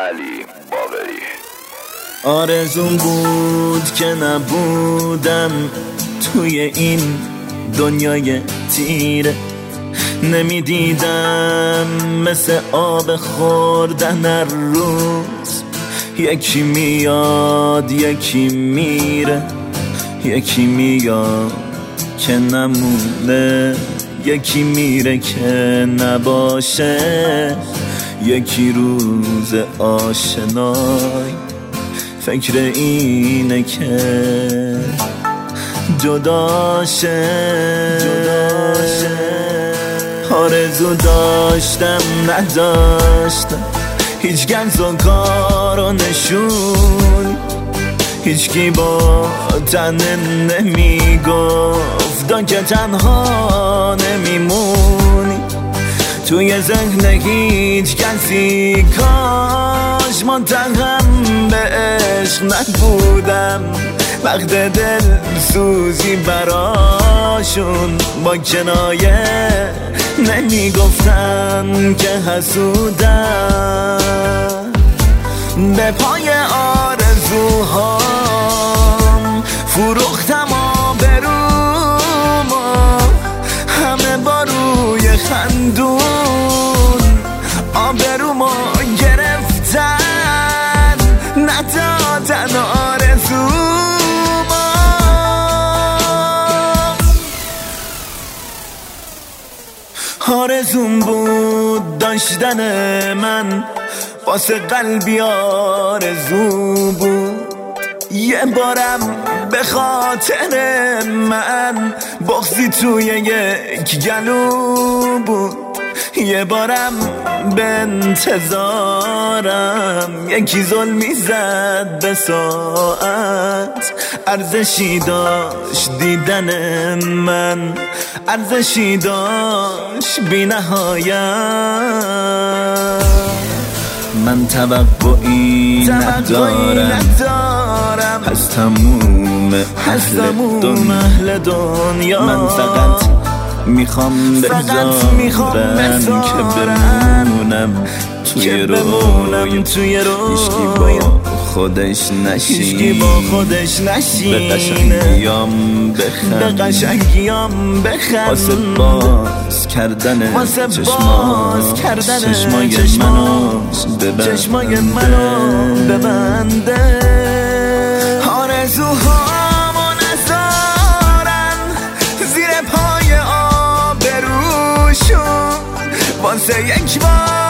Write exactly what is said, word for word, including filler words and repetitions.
علی باقری. آرزوم بود که نبودم توی این دنیای تیره، نمیدیدم مثل آب خوردن هر روز یکی میاد یکی میره، یکی میاد که نمونه، یکی میره که نباشه، یکی روز آشنای فکر اینه که جداشه. آرزو داشتم نداشتم، هیچ گنز و کار و نشون، هیچکی با تنه نمیگفت که تنها نمیمونی. توی ذهن هیچ کسی کاش منتقم به عشق نبودم، وقت دل سوزی براشون با کنایه نمیگفتن که حسودم. به پای آرزوهام فروختم آبروما، همه با روی خندون آبروما گرفتن، ندادن آرزوما. آرزوم بود داشتن من، واسه قلبی آرزو بود. یه بارم به خاطر من بغضی توی یک گلو بود، یه بارم به انتظارم یکی ظلمی زد به ساعت. ارزشی داشت دیدن من، ارزشی داشت بی نهایت. من توقعی ندارم از تموم اهل دنیا، من فقط میخوام بذارم که بمونم توی روی توی روی هیچکی با خودش نشین، به قشنگیام بخند، به قشنگیام بخند، واسه باز کردن چشمای منو چشمای منو ببنده. آرزوهامو نذارن زیر پای آبروشون، واسه یک بار